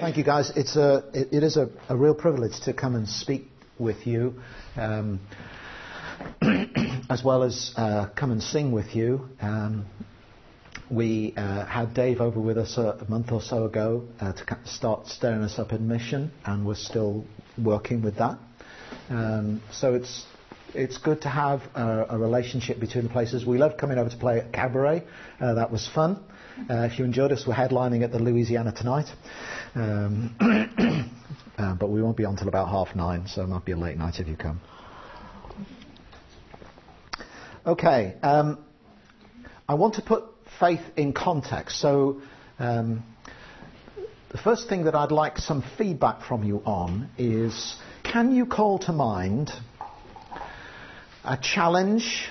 Thank you, guys. It is a real privilege to come and speak with you, as well as come and sing with you. We had Dave over with us a month or so ago to start stirring us up in mission, and we're still working with that. So it's good to have a relationship between the places. We loved coming over to play at Cabaret. That was fun. If you enjoyed us, we're headlining at the Louisiana tonight. But we won't be on till about 9:30, so it might be a late night if you come. Okay. I want to put faith in context. So the first thing that I'd like some feedback from you on is, can you call to mind a challenge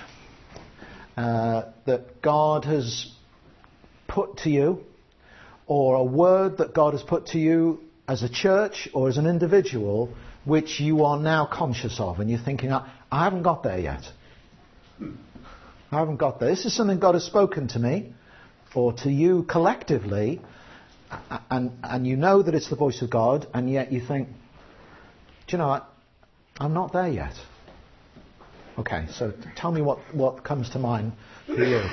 that God has put to you, or a word that God has put to you as a church or as an individual, which you are now conscious of, and you're thinking, I haven't got there yet. I haven't got there. This is something God has spoken to me, or to you collectively, and you know that it's the voice of God, and yet you think, do you know what? I'm not there yet. Okay, so tell me what comes to mind for you.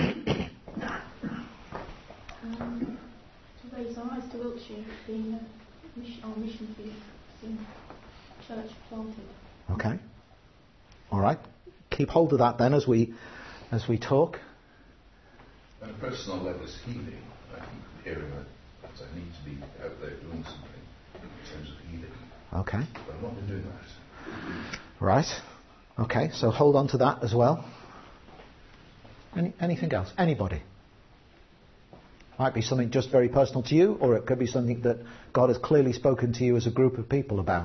To raise our eyes to Wiltshire, being our mission field, seeing church planted. Okay. All right. Keep hold of that then as we talk. On a personal level, it's healing. I keep hearing that I need to be out there doing something in terms of healing. Okay. But I've not been doing that. Right. Okay, so hold on to that as well. Anything else? Anybody? Might be something just very personal to you, or it could be something that God has clearly spoken to you as a group of people about.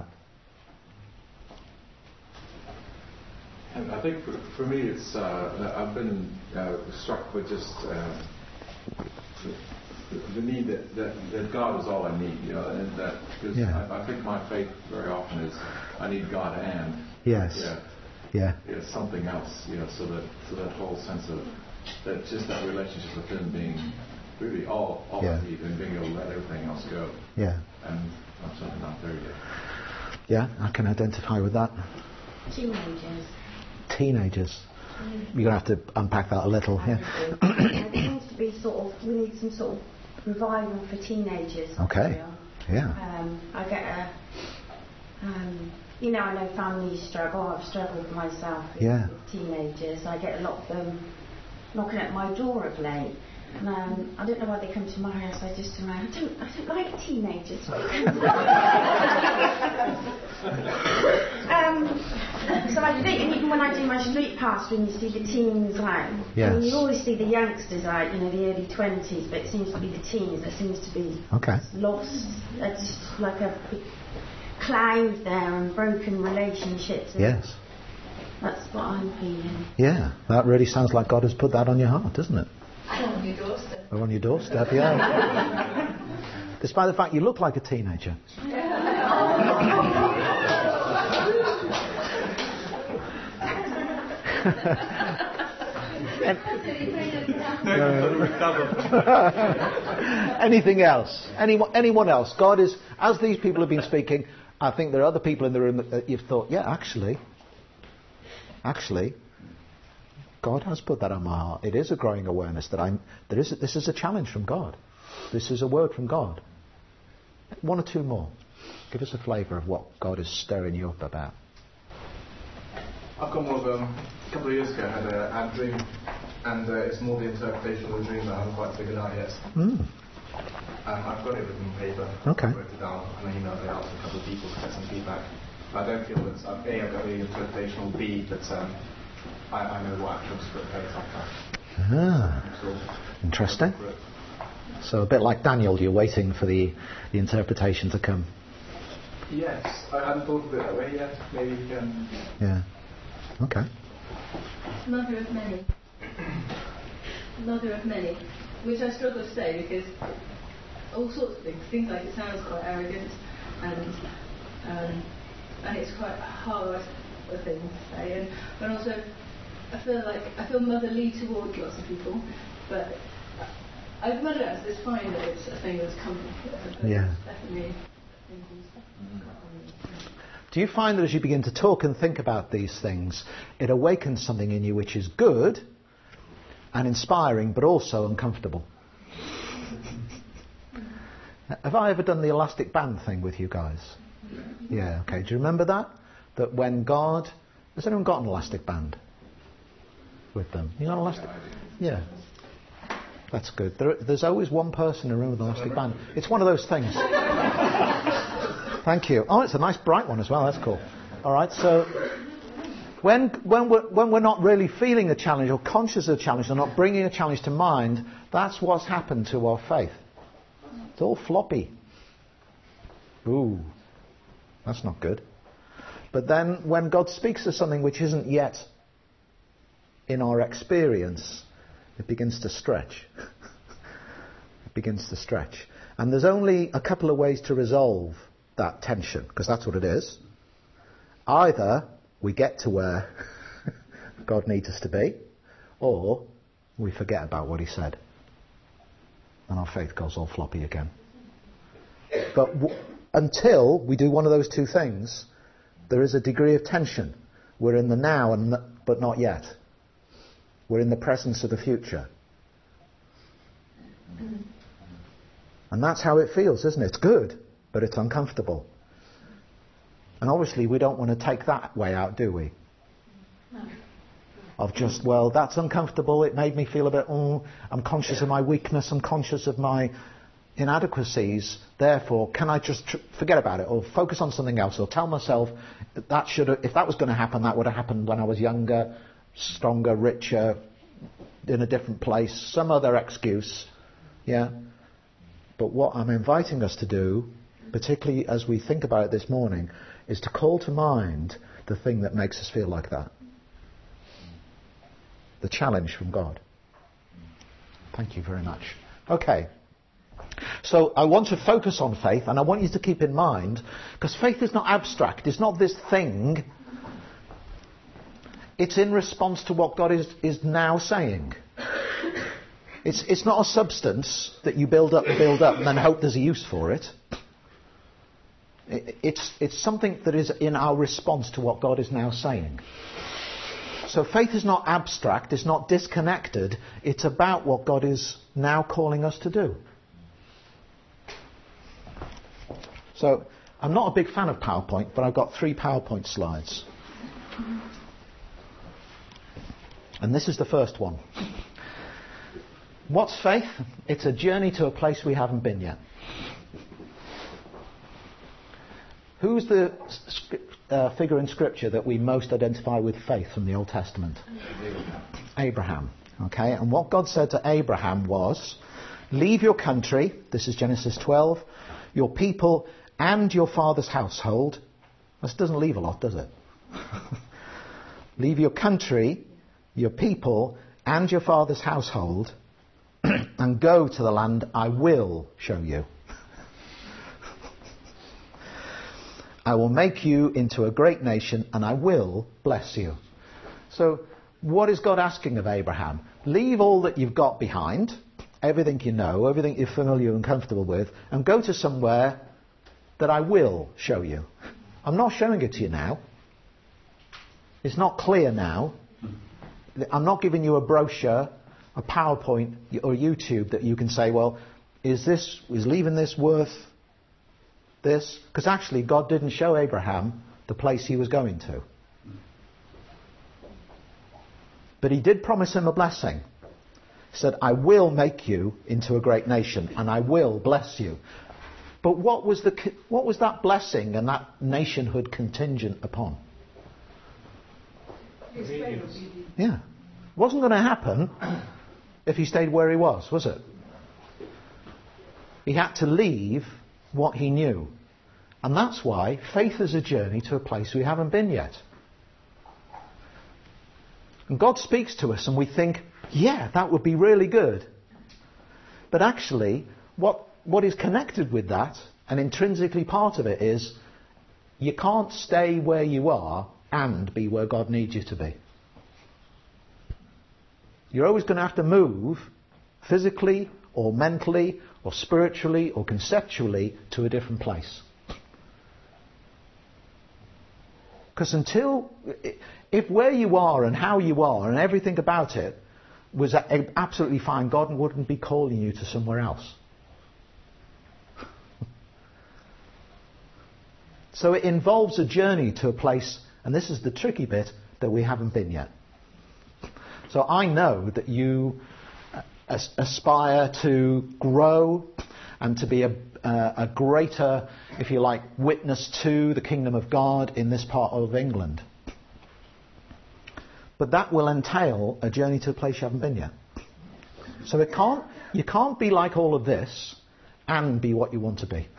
I think for me, it's I've been struck with just the need that God is all I need, and that because I think my faith very often is I need God and something else, so that whole sense of that, just that relationship with Him being really all I need, and being able to let everything else go. Yeah. And I'm certainly not there yet. Yeah, I can identify with that. Teenagers. You're going to have to unpack that a little. There seems to be we need some sort of revival for teenagers. Okay. Yeah. I get I know families struggle. I've struggled myself with teenagers. I get a lot of them knocking at my door of late. And I don't know why they come to my house. I just I don't like teenagers. So I think, and even when I do my street pastoring, you see the teens out. Yes. I mean, you always see the youngsters out, the early 20s, but it seems to be the teens that seems to be lost. It's like a big cloud there, and broken relationships. Yes. That's what I'm feeling. Yeah, that really sounds like God has put that on your heart, doesn't it? On your doorstep. Or on your doorstep, yeah. Despite the fact you look like a teenager. Anything else? Anyone else? God is, as these people have been speaking, I think there are other people in the room that you've thought, actually, God has put that on my heart. It is a growing awareness that this is a challenge from God. This is a word from God. One or two more. Give us a flavour of what God is stirring you up about. I've got more of a couple of years ago, I had a dream, and it's more the interpretation of the dream that I haven't quite figured out yet. I've got it written on paper. Okay. I wrote it down and I emailed it out to a couple of people to get some feedback. But I don't feel that A, I've got the interpretation, or B, that I know what actual script is like that. Interesting. So a bit like Daniel, you're waiting for the interpretation to come. Yes, I hadn't thought of it that way yet. Maybe you can. Yeah. Okay. Mother of many. Mother of many. Which I struggle to say because all sorts of things like it sounds quite arrogant and it's quite hard a thing to say, and also I feel motherly towards lots of people, but I've read it as it's fine that it's a thing that's come from Yeah. definitely. Do you find that as you begin to talk and think about these things, it awakens something in you which is good and inspiring, but also uncomfortable? Have I ever done the elastic band thing with you guys? Yeah, okay. Do you remember that? That when God... Has anyone got an elastic band with them? You got an elastic... Yeah. That's good. There's always one person in a room with an elastic band. It's one of those things. Thank you. Oh, it's a nice bright one as well. That's cool. All right, so when we're not really feeling a challenge or conscious of a challenge or not bringing a challenge to mind, that's what's happened to our faith. It's all floppy. Ooh, that's not good. But then when God speaks of something which isn't yet in our experience, it begins to stretch. It begins to stretch. And there's only a couple of ways to resolve that tension, because that's what it is. Either we get to where God needs us to be, or we forget about what he said. And our faith goes all floppy again. But until we do one of those two things, there is a degree of tension. We're in the now, but not yet. We're in the presence of the future. And that's how it feels, isn't it? It's good, but it's uncomfortable. And obviously we don't want to take that way out, do we? No. Of just, well, that's uncomfortable, it made me feel a bit, I'm conscious of my weakness, I'm conscious of my inadequacies, therefore can I just forget about it, or focus on something else, or tell myself that if that was going to happen, that would have happened when I was younger, stronger, richer, in a different place, some other excuse. Yeah. But what I'm inviting us to do, particularly as we think about it this morning, is to call to mind the thing that makes us feel like that. The challenge from God. Thank you very much. Okay. So I want to focus on faith, and I want you to keep in mind, because faith is not abstract, it's not this thing. It's in response to what God is now saying. It's not a substance that you build up and then hope there's a use for it. It's something that is in our response to what God is now saying. So faith is not abstract, it's not disconnected, it's about what God is now calling us to do. So I'm not a big fan of PowerPoint, but I've got 3 PowerPoint slides. And this is the first one. What's faith? It's a journey to a place we haven't been yet. Who's the figure in Scripture that we most identify with faith from the Old Testament? Abraham. Okay, and what God said to Abraham was, leave your country, this is Genesis 12, your people and your father's household. This doesn't leave a lot, does it? Leave your country, your people and your father's household and go to the land I will show you. I will make you into a great nation and I will bless you. So what is God asking of Abraham? Leave all that you've got behind, everything you know, everything you're familiar and comfortable with, and go to somewhere that I will show you. I'm not showing it to you now. It's not clear now. I'm not giving you a brochure, a PowerPoint or YouTube that you can say, well, is leaving this worth this? Because actually God didn't show Abraham the place he was going to. But he did promise him a blessing. He said, I will make you into a great nation and I will bless you. But what was that blessing and that nationhood contingent upon? Yeah. It wasn't going to happen if he stayed where he was it? He had to leave what he knew. And that's why faith is a journey to a place we haven't been yet. And God speaks to us and we think, yeah, that would be really good. But actually, what is connected with that, and intrinsically part of it, is you can't stay where you are and be where God needs you to be. You're always going to have to move physically or mentally or spiritually or conceptually to a different place. Because if where you are and how you are and everything about it was absolutely fine, God wouldn't be calling you to somewhere else. So it involves a journey to a place, and this is the tricky bit, that we haven't been yet. So I know that you aspire to grow and to be a greater, if you like, witness to the kingdom of God in this part of England. But that will entail a journey to a place you haven't been yet. So you can't be like all of this and be what you want to be.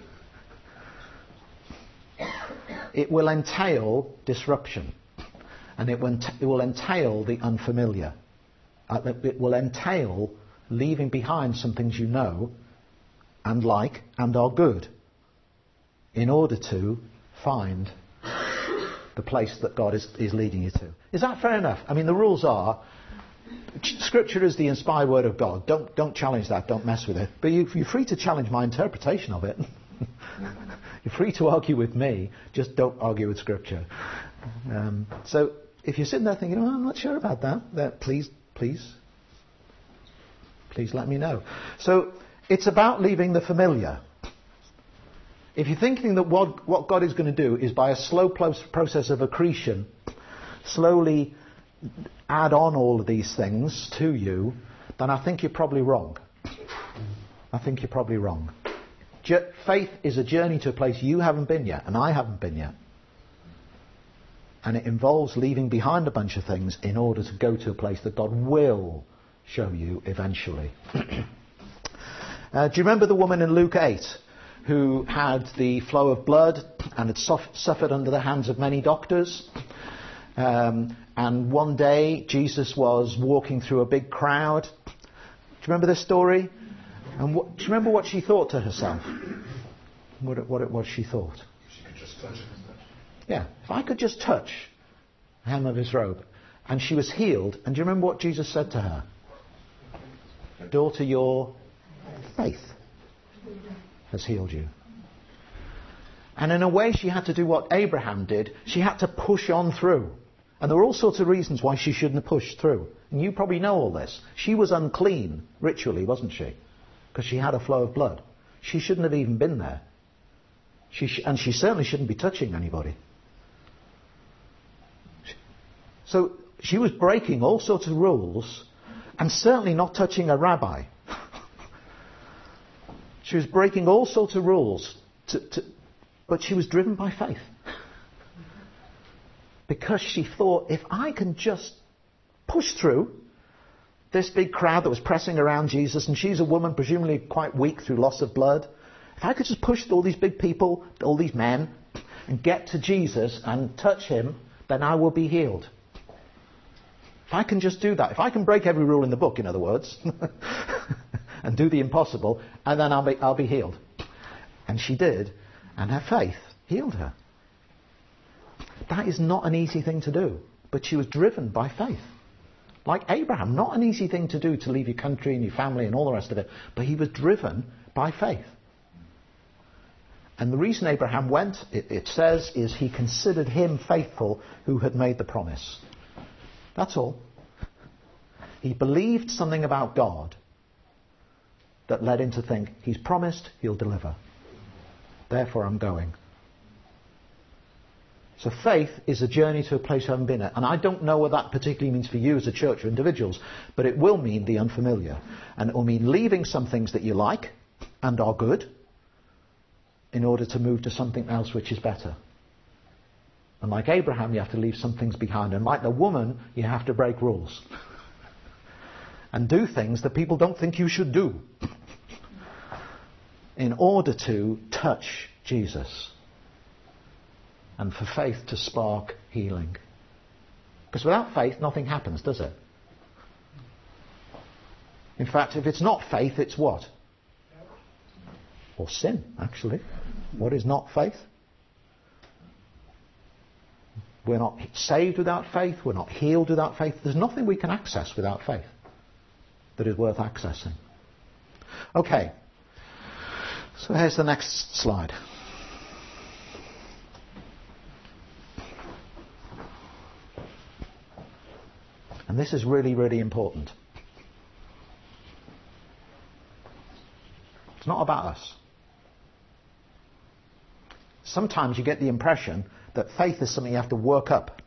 It will entail disruption. And it will entail the unfamiliar. It will entail leaving behind some things you know and like and are good in order to find the place that God is leading you to. Is that fair enough? I mean, the rules are, Scripture is the inspired word of God. Don't challenge that. Don't mess with it. But you're free to challenge my interpretation of it. You're free to argue with me. Just don't argue with Scripture. So if you're sitting there thinking, I'm not sure about that, please let me know. So it's about leaving the familiar. If you're thinking that what God is going to do is by a slow process of accretion, slowly add on all of these things to you, then I think you're probably wrong. Faith is a journey to a place you haven't been yet, and I haven't been yet. And it involves leaving behind a bunch of things in order to go to a place that God will show you eventually. Do you remember the woman in Luke 8 who had the flow of blood and had suffered under the hands of many doctors? And one day Jesus was walking through a big crowd. Do you remember this story? And do you remember what she thought to herself? What it was she thought? She could just touch him. Yeah, if I could just touch the hem of his robe. And she was healed. And do you remember what Jesus said to her? Daughter, your faith has healed you. And in a way she had to do what Abraham did. She had to push on through. And there were all sorts of reasons why she shouldn't have pushed through. And you probably know all this. She was unclean ritually, wasn't she? Because she had a flow of blood. She shouldn't have even been there. And she certainly shouldn't be touching anybody. So she was breaking all sorts of rules and certainly not touching a rabbi. She was breaking all sorts of rules, but she was driven by faith. Because she thought, if I can just push through this big crowd that was pressing around Jesus, and she's a woman presumably quite weak through loss of blood, if I could just push all these big people, all these men, and get to Jesus and touch him, then I will be healed. If I can just do that, if I can break every rule in the book, in other words, and do the impossible, and then I'll be healed. And she did, and her faith healed her. That is not an easy thing to do, but she was driven by faith. Like Abraham, not an easy thing to do, to leave your country and your family and all the rest of it, but he was driven by faith. And the reason Abraham went, it says, is he considered him faithful who had made the promise. That's all. He believed something about God that led him to think, he's promised, he'll deliver. Therefore I'm going. So faith is a journey to a place you haven't been at. And I don't know what that particularly means for you as a church or individuals, but it will mean the unfamiliar. And it will mean leaving some things that you like and are good in order to move to something else which is better. And like Abraham, you have to leave some things behind. And like the woman, you have to break rules. And do things that people don't think you should do. In order to touch Jesus. And for faith to spark healing. Because without faith, nothing happens, does it? In fact, if it's not faith, it's what? Or sin, actually. What is not faith? We're not saved without faith. We're not healed without faith. There's nothing we can access without faith that is worth accessing. Okay. So here's the next slide. And this is really, really important. It's not about us. Sometimes you get the impression that faith is something you have to work up.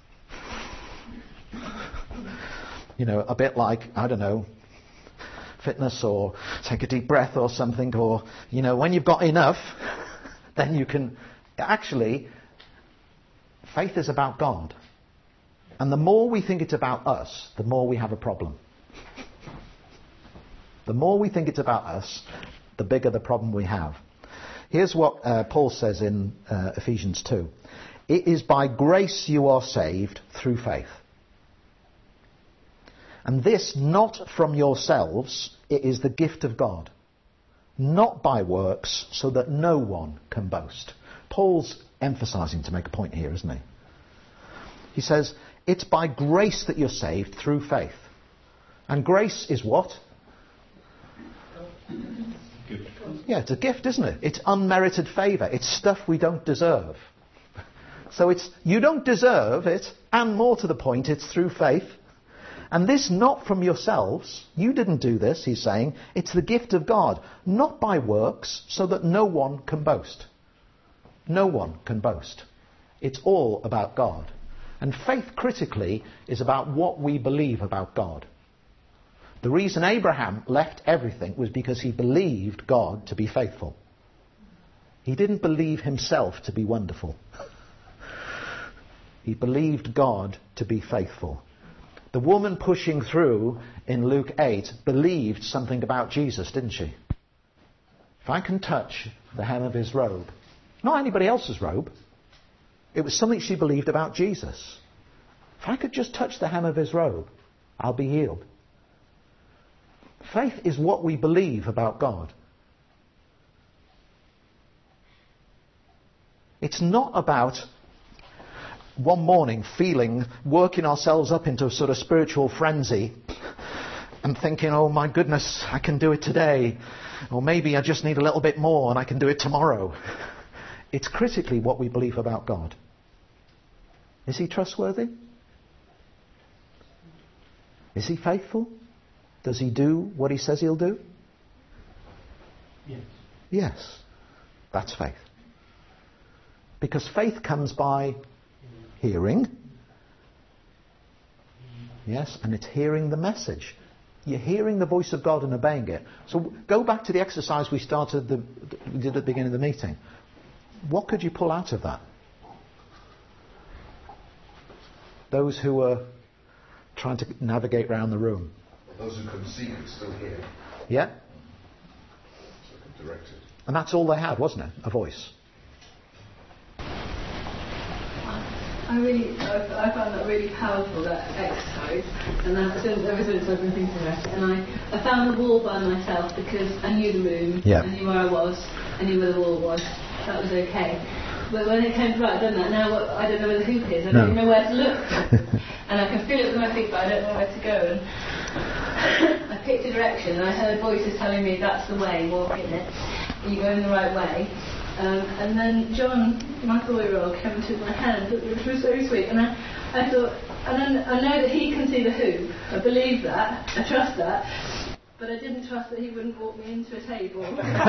You know, a bit like, I don't know, fitness or take a deep breath or something, or, you know, when you've got enough, then you can... Actually, faith is about God. And the more we think it's about us, the more we have a problem. The more we think it's about us, the bigger the problem we have. Here's what Paul says in Ephesians 2. It is by grace you are saved through faith. And this not from yourselves, it is the gift of God. Not by works, so that no one can boast. Paul's emphasizing to make a point here, isn't he? He says, it's by grace that you're saved through faith. And grace is what? Yeah, it's a gift, isn't it? It's unmerited favour. It's stuff we don't deserve. So it's, you don't deserve it, and more to the point, it's through faith. And this not from yourselves. You didn't do this, he's saying. It's the gift of God. Not by works, so that no one can boast. No one can boast. It's all about God. And faith critically is about what we believe about God. The reason Abraham left everything was because he believed God to be faithful. He didn't believe himself to be wonderful. He believed God to be faithful. The woman pushing through in Luke 8 believed something about Jesus, didn't she? If I can touch the hem of his robe, not anybody else's robe, it was something she believed about Jesus. If I could just touch the hem of his robe, I'll be healed. Faith is what we believe about God. It's not about one morning working ourselves up into a sort of spiritual frenzy and thinking, oh my goodness, I can do it today. Or maybe I just need a little bit more and I can do it tomorrow. It's critically what we believe about God. Is he trustworthy? Is he faithful? Does he do what he says he'll do? Yes. Yes. That's faith. Because faith comes by hearing. Yes, and it's hearing the message. You're hearing the voice of God and obeying it. So go back to the exercise we did at the beginning of the meeting. What could you pull out of that? Those who were trying to navigate around the room. Those who couldn't see could still hear. Yeah. So I could direct it. And that's all they had, wasn't it? A voice. I found that really powerful, that exercise, and ever since I've been thinking about it. And I found the wall by myself because I knew the room, I knew where I was, I knew where the wall was. That was okay. But when it came to right, I've done that. Now I don't know where the hoop is. I don't even know where to look. And I can feel it with my feet, but I don't know where to go. And I picked a direction, and I heard voices telling me that's the way, walk in it. You go in the right way. And then John, my 4-year-old, came and took my hand, which was so sweet. And I thought, and then I know that he can see the hoop. I believe that. I trust that. But I didn't trust that he wouldn't walk me into a table.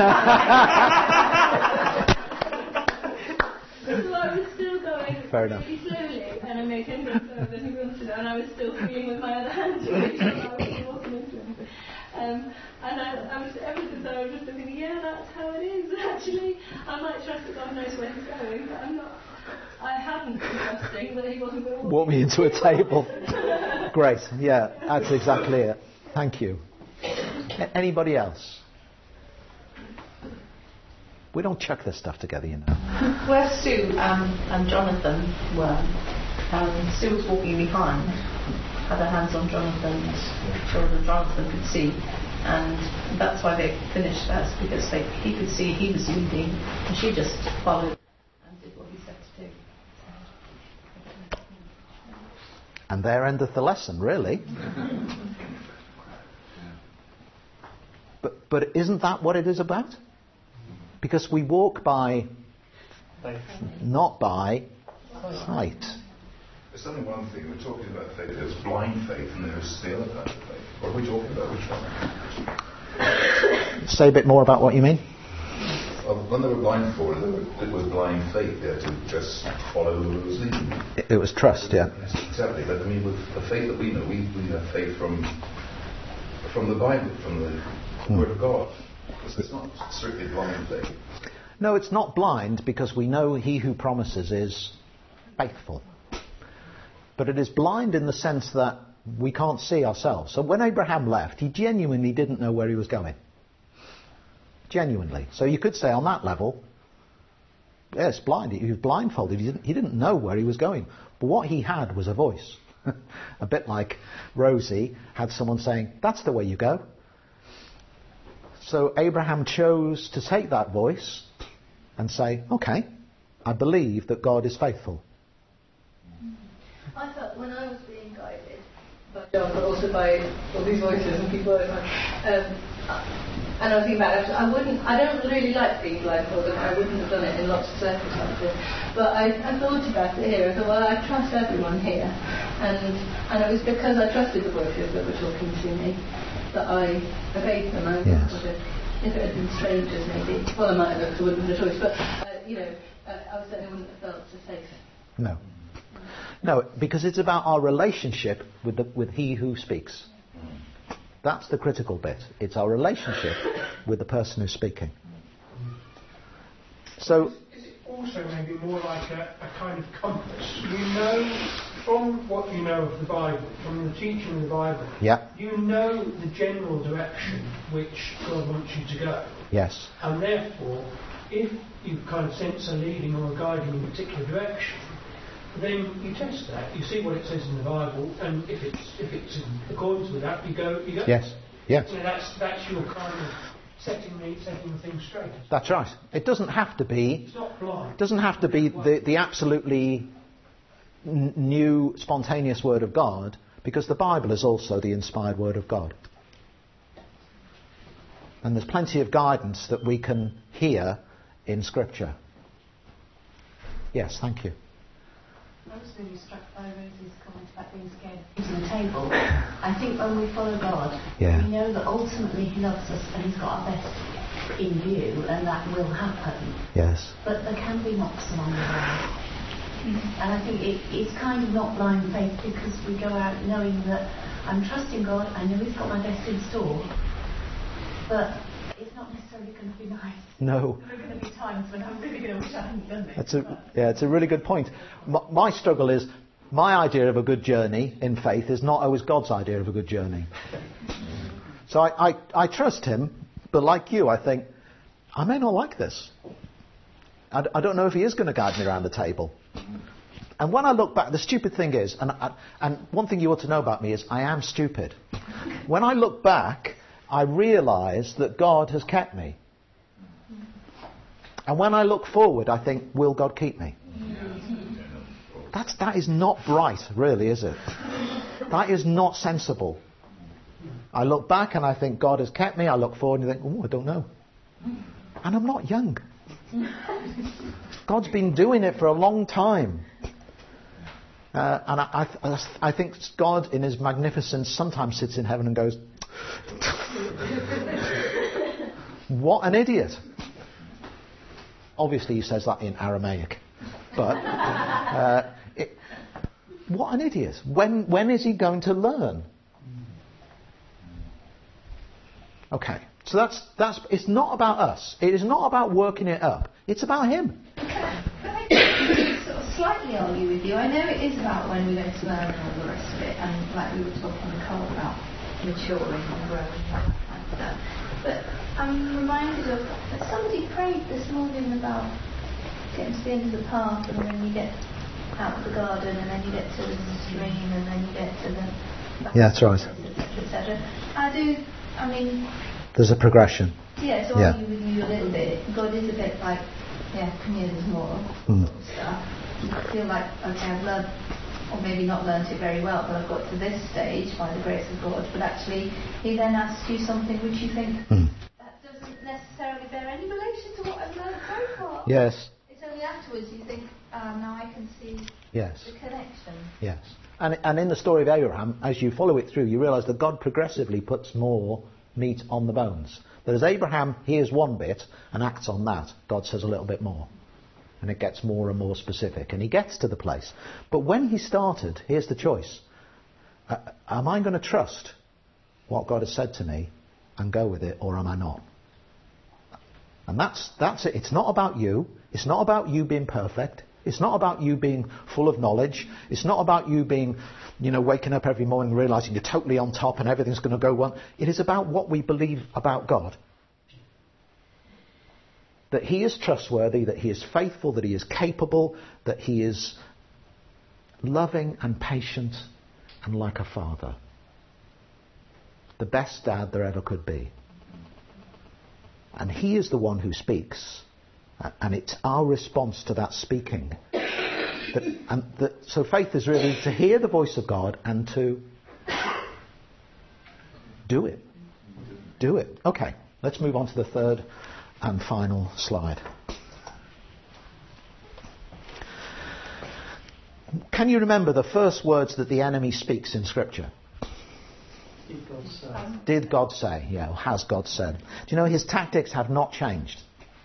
So I was still going really slowly, and I made him go slower than he wanted to, and I was still feeling with my other hand to make sure I wasn't walking into anything. And I was, ever since I was just thinking, yeah, that's how it is. Actually, I might trust that God knows where he's going, but I hadn't been trusting that he wasn't going to walk me into a table. Great, yeah, that's exactly it. Thank you. Anybody else? We don't chuck this stuff together, you know. Where Sue and Jonathan were, Sue was walking behind, had her hands on Jonathan's shoulder, Jonathan could see, and that's why they finished first, because he could see he was leading, and she just followed and did what he said to do. And there endeth the lesson, really. But isn't that what it is about? Because we walk by, not by sight. There's only one thing. We're talking about faith. There's blind faith and there's the other kind of faith. What are we talking about? Which one? Say a bit more about what you mean. Well, when they were blindfolded, it was blind faith. They had to just follow who was leading. It was trust, yeah. Yes, exactly. But I mean, with the faith that we know, we have faith from the Bible, from the Word of God. It's not strictly blind faith. No, it's not blind because we know he who promises is faithful. But it is blind in the sense that we can't see ourselves. So when Abraham left, he genuinely didn't know where he was going. Genuinely. So you could say on that level, yes, blind. He was blindfolded. He didn't know where he was going. But what he had was a voice. A bit like Rosie had someone saying, that's the way you go. So Abraham chose to take that voice and say, okay, I believe that God is faithful. I felt when I was being guided by John, but also by all these voices and people, and I was thinking about it, I don't really like being blindfolded. I wouldn't have done it in lots of circumstances. But I thought about it here. I thought, well, I trust everyone here, and it was because I trusted the voices that were talking to me that I obeyed them. Yes. If it had been strangers, maybe. Well, I might have, because I wouldn't have had a choice. But I certainly wouldn't have felt so safe. No. No, because it's about our relationship with he who speaks. That's the critical bit. It's our relationship with the person who's speaking. So, is it also maybe more like a kind of compass? You know, from what you know of the Bible, from the teaching of the Bible, yeah. You know the general direction which God wants you to go. Yes. And therefore, if you kind of sense a leading or a guiding in a particular direction, then you test that. You see what it says in the Bible, and if it's in accordance with that, you go. Yes. Yes. So that's your kind of setting the thing straight. That's right. It doesn't have to be. It's not blind. It doesn't have to be the absolutely new, spontaneous Word of God, because the Bible is also the inspired Word of God. And there's plenty of guidance that we can hear in Scripture. Yes, thank you. I was really struck by Rosie's comment about being scared of using the table. I think when we follow God, we know that ultimately He loves us and He's got our best in view, and that will happen. Yes. But there can be knocks along the way. And I think it's kind of not blind faith, because we go out knowing that I'm trusting God, I know He's got my best in store, but it's not necessarily going to be nice. No. There are going to be times when I'm really going to wish I hadn't done it. It's a really good point. My struggle is, my idea of a good journey in faith is not always God's idea of a good journey. So I trust Him, but like you, I think, I may not like this. I don't know if He is going to guide me around the table. And when I look back, the stupid thing is, and one thing you ought to know about me is, I am stupid. When I look back, I realise that God has kept me. And when I look forward, I think, will God keep me? That is not bright, really, is it? That is not sensible. I look back and I think, God has kept me. I look forward and I think, I don't know. And I'm not young. God's been doing it for a long time. And I think God, in His magnificence, sometimes sits in heaven and goes, what an idiot. Obviously He says that in Aramaic. But what an idiot. When is he going to learn? Okay. So that's it's not about us. It is not about working it up. It's about Him. Can I sort of slightly argue with you? I know it is about when we go to learn and all the rest of it, and like we were talking Nicole about maturing and growing and that kind of stuff. But I'm reminded of somebody prayed this morning about getting to the end of the path, and then you get out of the garden, and then you get to the stream, and then you get to the that's right. etc. There's a progression. Yeah, so I'll argue with you a little bit. God is a bit like, come here, there's more stuff. I feel like, okay, I've learned, or maybe not learned it very well, but I've got to this stage by the grace of God. But actually, He then asks you something which you think, Yes. It's only afterwards you think, now I can see yes. the connection. Yes. And in the story of Abraham, as you follow it through, you realise that God progressively puts more meat on the bones. That as Abraham hears one bit and acts on that, God says a little bit more. And it gets more and more specific. And he gets to the place. But when he started, here's the choice. Am I going to trust what God has said to me and go with it, or am I not? And that's it. It's not about you. It's not about you being perfect. It's not about you being full of knowledge. It's not about you being, waking up every morning realising you're totally on top and everything's going to go well. It is about what we believe about God. That he is trustworthy, that he is faithful, that he is capable, that he is loving and patient and like a father. The best dad there ever could be. And he is the one who speaks. And it's our response to that speaking. So faith is really to hear the voice of God and to do it. Do it. Okay, let's move on to the third and final slide. Can you remember the first words that the enemy speaks in Scripture? Did God say? Did God say? Yeah, or has God said? Do you know his tactics have not changed?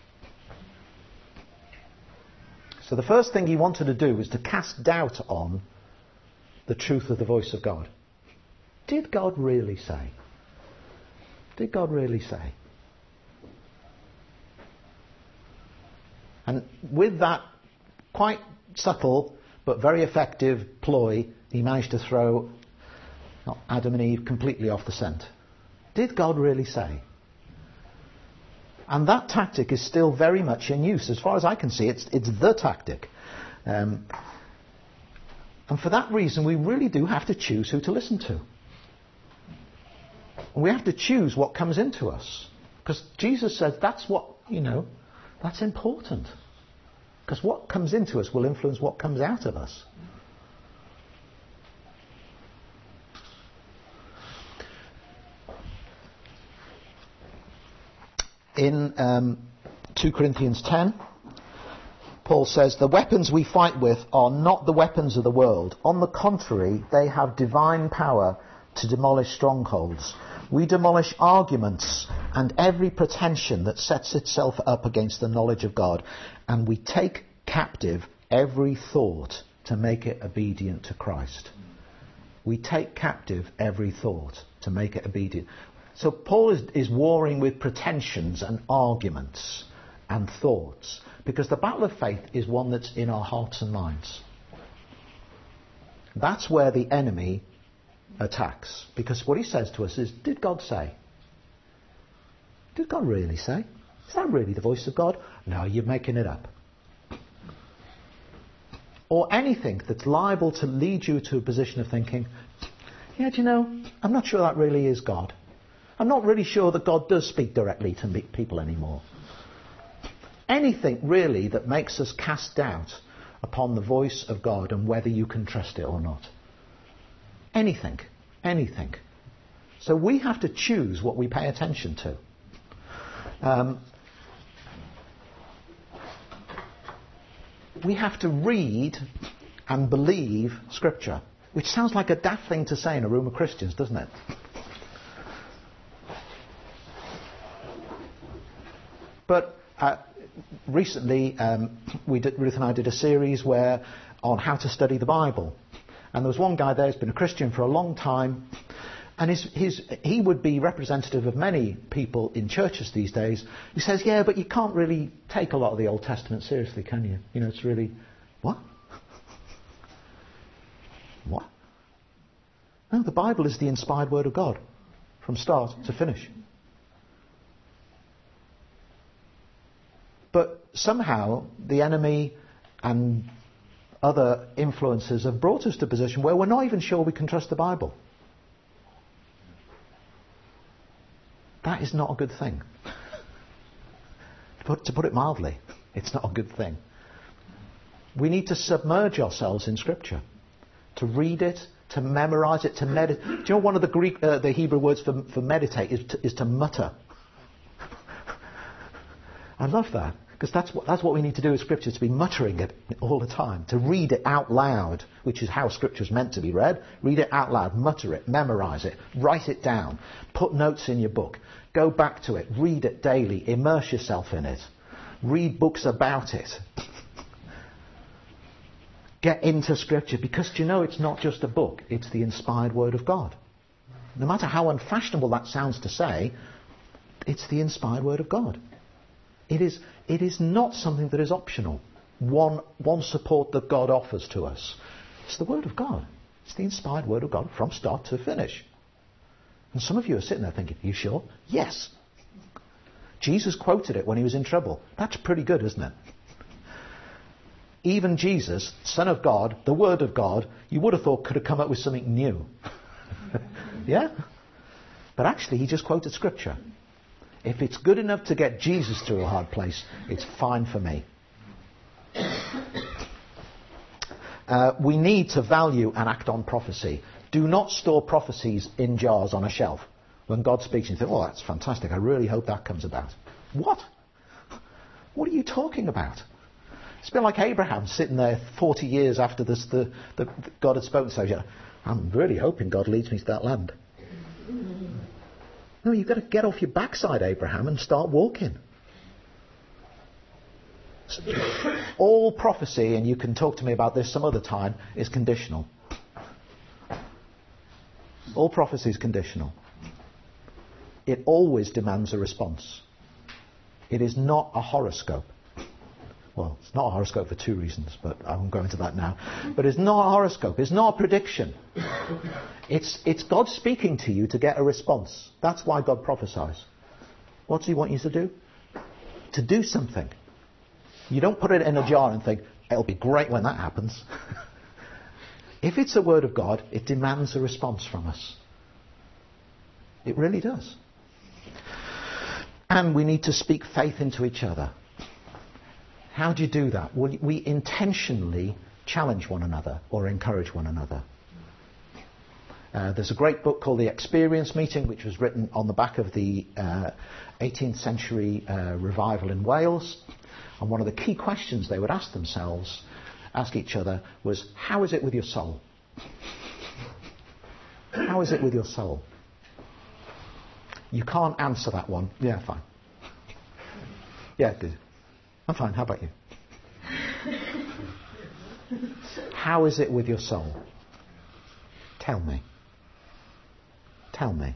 So the first thing he wanted to do was to cast doubt on the truth of the voice of God. Did God really say? Did God really say? And with that quite subtle but very effective ploy, he managed to throw Adam and Eve completely off the scent. Did God really say? And that tactic is still very much in use. As far as I can see, it's the tactic. And for that reason, we really do have to choose who to listen to. We have to choose what comes into us. Because Jesus says that's that's important. Because what comes into us will influence what comes out of us. In 2 Corinthians 10, Paul says, the weapons we fight with are not the weapons of the world. On the contrary, they have divine power to demolish strongholds. We demolish arguments and every pretension that sets itself up against the knowledge of God. And we take captive every thought to make it obedient to Christ. We take captive every thought to make it obedient. So Paul is warring with pretensions and arguments and thoughts, because the battle of faith is one that's in our hearts and minds. That's where the enemy attacks, because what he says to us is, did God say? Did God really say? Is that really the voice of God? No, you're making it up. Or anything that's liable to lead you to a position of thinking, yeah, do you know, I'm not sure that really is God. I'm not really sure that God does speak directly to people anymore. Anything really that makes us cast doubt upon the voice of God and whether you can trust it or not. Anything. So we have to choose what we pay attention to. We have to read and believe Scripture, which sounds like a daft thing to say in a room of Christians, doesn't it? But recently, Ruth and I did a series on how to study the Bible. And there was one guy there who's been a Christian for a long time. And he would be representative of many people in churches these days. He says, yeah, but you can't really take a lot of the Old Testament seriously, can you? You know, it's really... What? What? No, the Bible is the inspired word of God from start to finish. But somehow the enemy and other influences have brought us to a position where we're not even sure we can trust the Bible. That is not a good thing. To put it mildly, it's not a good thing. We need to submerge ourselves in Scripture, to read it, to memorize it, to meditate. Do you know one of the Hebrew words for meditate is to mutter? I love that. Because that's what we need to do with Scripture, to be muttering it all the time, to read it out loud, which is how Scripture is meant to be read. Read it out loud, mutter it, memorize it, write it down, put notes in your book, go back to it, read it daily, immerse yourself in it, read books about it. Get into Scripture, because do you know it's not just a book, it's the inspired Word of God. No matter how unfashionable that sounds to say, it's the inspired Word of God. It is not something that is optional. One support that God offers to us. It's the Word of God. It's the inspired Word of God from start to finish. And some of you are sitting there thinking, are you sure? Yes. Jesus quoted it when he was in trouble. That's pretty good, isn't it? Even Jesus, Son of God, the Word of God, you would have thought could have come up with something new. Yeah? But actually he just quoted Scripture. If it's good enough to get Jesus through a hard place, it's fine for me. We need to value and act on prophecy. Do not store prophecies in jars on a shelf. When God speaks, you think, oh, that's fantastic. I really hope that comes about. What? What are you talking about? It's been like Abraham sitting there 40 years after this, God had spoken. So I'm really hoping God leads me to that land. No, you've got to get off your backside, Abraham, and start walking. All prophecy, and you can talk to me about this some other time, is conditional. All prophecy is conditional. It always demands a response. It is not a horoscope. Well, it's not a horoscope for two reasons, but I won't go into that now. But it's not a horoscope. It's not a prediction. It's God speaking to you to get a response. That's why God prophesies. What does he want you to do? To do something. You don't put it in a jar and think, it'll be great when that happens. If it's a word of God, it demands a response from us. It really does. And we need to speak faith into each other. How do you do that? Well, we intentionally challenge one another or encourage one another. There's a great book called The Experience Meeting, which was written on the back of the 18th century revival in Wales. And one of the key questions they would ask each other, was, how is it with your soul? How is it with your soul? You can't answer that one. Yeah, fine. Yeah, good. I'm fine. How about you? How is it with your soul? Tell me. Tell me.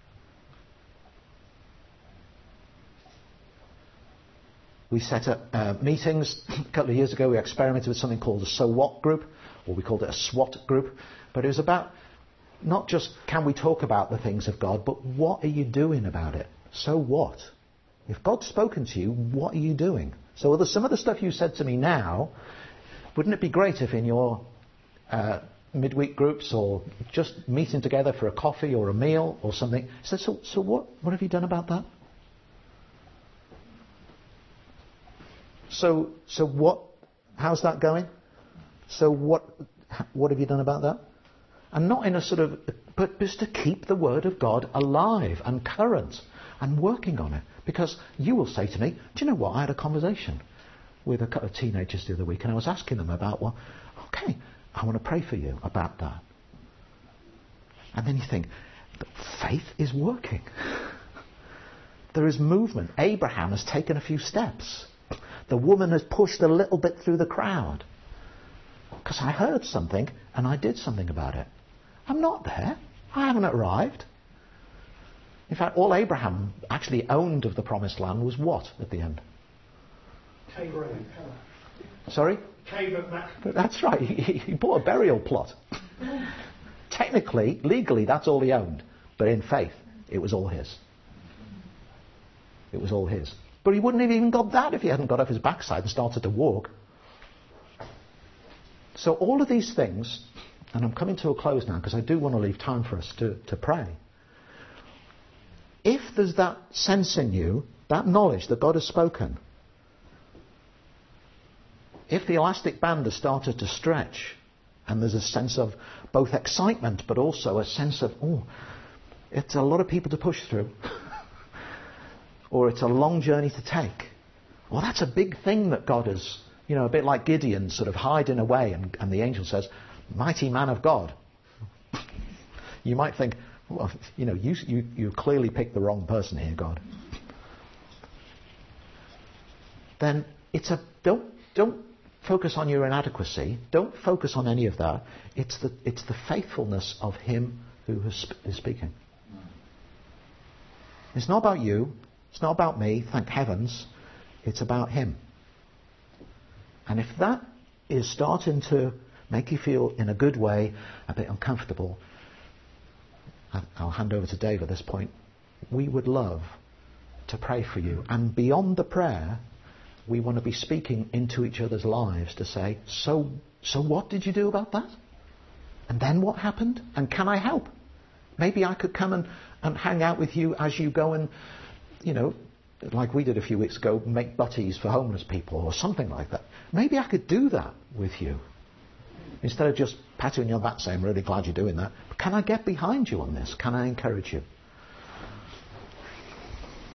We set up meetings. A couple of years ago we experimented with something called a So What group, or we called it a SWAT group. But it was about not just can we talk about the things of God, but what are you doing about it? So what? If God's spoken to you, what are you doing? So some of the stuff you said to me now, wouldn't it be great if in your midweek groups or just meeting together for a coffee or a meal or something, so what have you done about that? So what? How's that going? So what have you done about that? And not in a sort of, but just to keep the Word of God alive and current and working on it. Because you will say to me, do you know what? I had a conversation with a couple of teenagers the other week, and I was asking them about, well, okay, I want to pray for you about that. And then you think, faith is working. There is movement. Abraham has taken a few steps. The woman has pushed a little bit through the crowd. Because I heard something and I did something about it. I'm not there. I haven't arrived. In fact, all Abraham actually owned of the promised land was what at the end? Cave at Machpelah. Sorry? Cave at Machpelah. That's right. He bought a burial plot. Technically, legally, that's all he owned. But in faith, it was all his. It was all his. But he wouldn't have even got that if he hadn't got off his backside and started to walk. So all of these things, and I'm coming to a close now because I do want to leave time for us to pray. If there's that sense in you, that knowledge that God has spoken, if the elastic band has started to stretch and there's a sense of both excitement but also a sense of, it's a lot of people to push through or it's a long journey to take, Well, that's a big thing that God has, a bit like Gideon sort of hiding away, and the angel says, mighty man of God. You might think, well, you clearly picked the wrong person here, God. Then don't focus on your inadequacy. Don't focus on any of that. It's the faithfulness of Him who is speaking. It's not about you. It's not about me, thank heavens. It's about Him. And if that is starting to make you feel, in a good way, a bit uncomfortable, I'll hand over to Dave at this point. We would love to pray for you. And beyond the prayer, we want to be speaking into each other's lives to say, so what did you do about that? And then what happened? And can I help? Maybe I could come and hang out with you as you go and, like we did a few weeks ago, make butties for homeless people or something like that. Maybe I could do that with you. Instead of just patting you on the back saying, I'm really glad you're doing that. But can I get behind you on this? Can I encourage you?